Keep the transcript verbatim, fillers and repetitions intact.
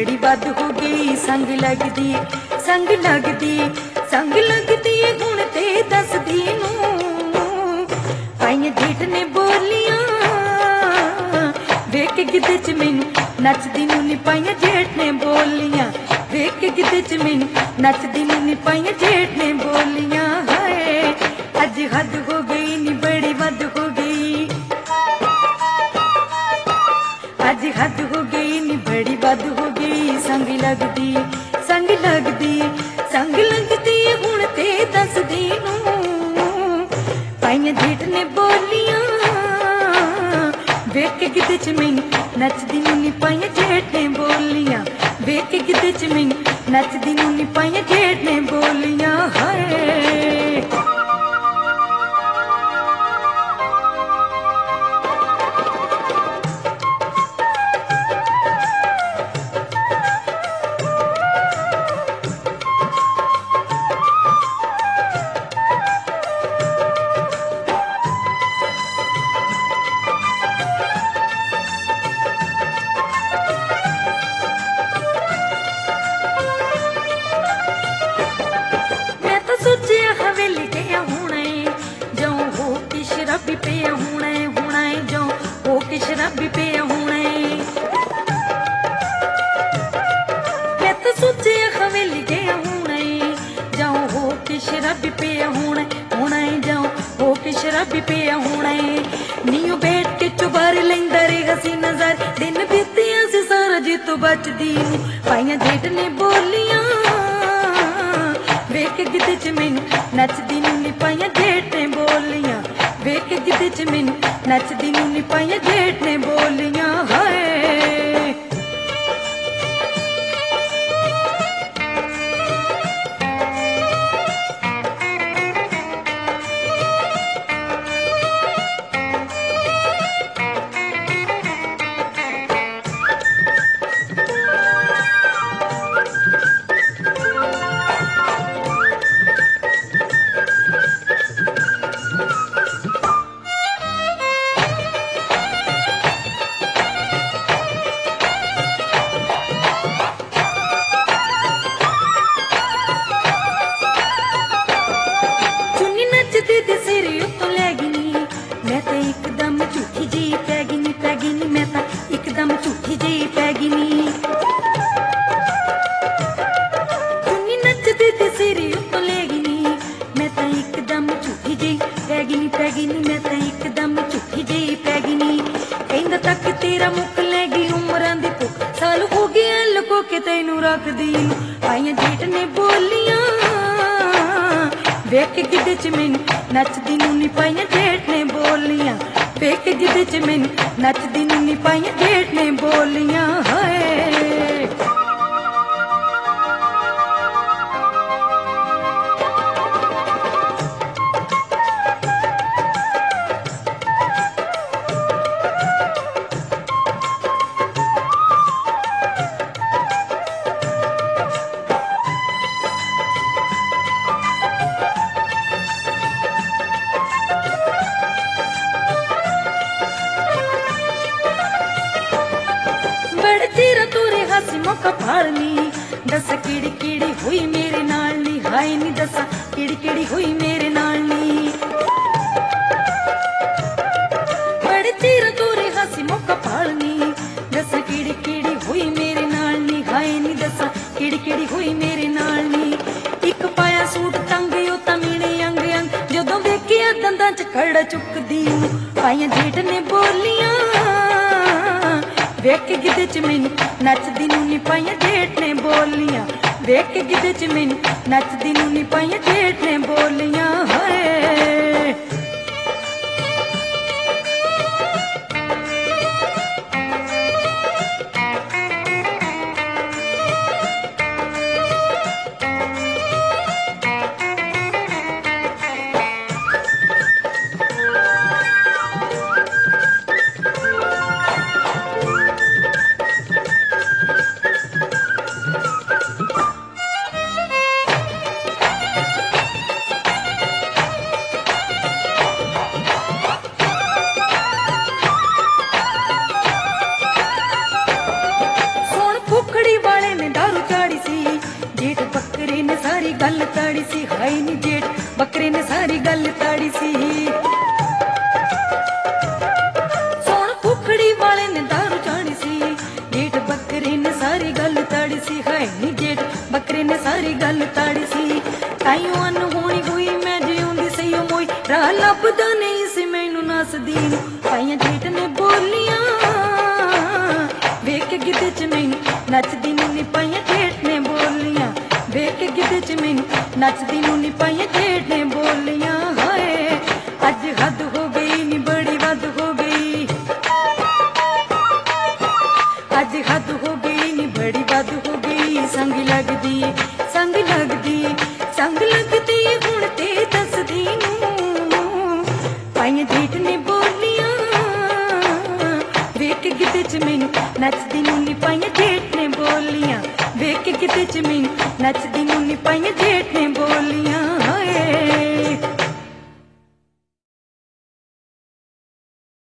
बड़ी बद हो गई। संग लगदी संग लगदी संग लगदी हुण ते दसदी नूं पाइयां जेठ ने बोलियां वेख के गिद्दे च मैनू नचदी नूं नी पाइयां जेठ ने बोलियां वेख के गिद्दे च मैनू नचदी नूं नी पाइयां जेठ ने बोलियां हाय अज हद हो गई नी बड़ी बद हो गई अज हद हो गई नी बड़ी बद हो गई। संग लगदी संग लगदी संग लगदी हुण ते दसदी नूं पाइयां जेठ ने बोलियां वेख के गिद्दे च मैनू नचदी नूं नी पाइयां जेठ ने बोलियां वेख के गिद्दे च मैनू नचदी नूं नी पाइयां जेठ ने बोलियां हाय। शराबी पिया होना है होना है जो हो के शराबी पिया होना है मैं तो सोचे हवेली गया होना है जाओ हो के शराबी पिया होना है होना है जाओ हो के शराबी पिया होना है नीओ बैठ के चुबार लेंदा रे हसी नजर दिन बीतिया से सारा जी तो बचदी पाइयां जेठ ने बोलियां वेख के गिद्दे च मैनू नचदी नूं नी पाइयां जेठ ने बोलियां वेख के गिद्दे च मैनू नचदी नूं नी पाइयां जेठ ने बोलियां हाय। तेरा मुख लैगी उमरां दी भुख साल हो गया लुको के तैनू रखदी पाइयां जेठ ने बोलियां वेख के गिद्दे च मैनू नचदी नूं नी पाइयां जेठ ने बोलियां वेख के गिद्दे च मैनू नचदी नूं नी पाइयां जेठ ने बोलियां हाय। मौका फालनी दस किड़ी किड़ी हुई मेरे नाल नी हाय नी दसा किड़ी किड़ी हुई मेरे नाल नी बड़े चिर तोरे हसी मौका फालनी दस किड़ी किड़ी हुई मेरे नाल नी हाय नी दसा किड़ी किड़ी हुई मेरे नाल नी एक पाया सूट तंग ओ तमीने अंग अंग जदों देखिया दंदां च कड़ा चुकदी पाइयां जेठ ने बोलियां वेख के गिद्दे च मैनू नचदी नूं नी पाइयां जेठ ने बोलियां वेख के गिद्दे च मैनू नचदी नूं नी पाइयां जेठ ने बोलियां हाय। सारी गल ताड़ी सी, हाय नी जेठ बकरे ने सारी गल ताड़ी सी। ताइयों अनहोनी हुई मैं जिउंदी सही मोई, राह लभदा नहीं सी मैनू नसदी नूं। पाइयां जेठ ने बोलियां वेख के गिद्ध च मैनू नचदी नूं नी, पाइयां जेठ ने बोलियां वेख के गिद्ध च मैनू नचदी नूं नी, पाइयां जेठ ने बोलियां हाय अज हद हो गई नी बड़ी वध हो गई, अज हद हो गई नी बड़ी वध हो गई। संग लगदी संग लगदी संग लगदी हुण ते दसदी नूं, पाइयां जेठ ने बोलियां वेख के गिद्ध च मैनू नचदी नूं नी, पाइयां जेठ ने बोलियां वेख के गिद्ध च मैनू नचदी नूं नी, पाइयां जेठ ने बोलियां हाय।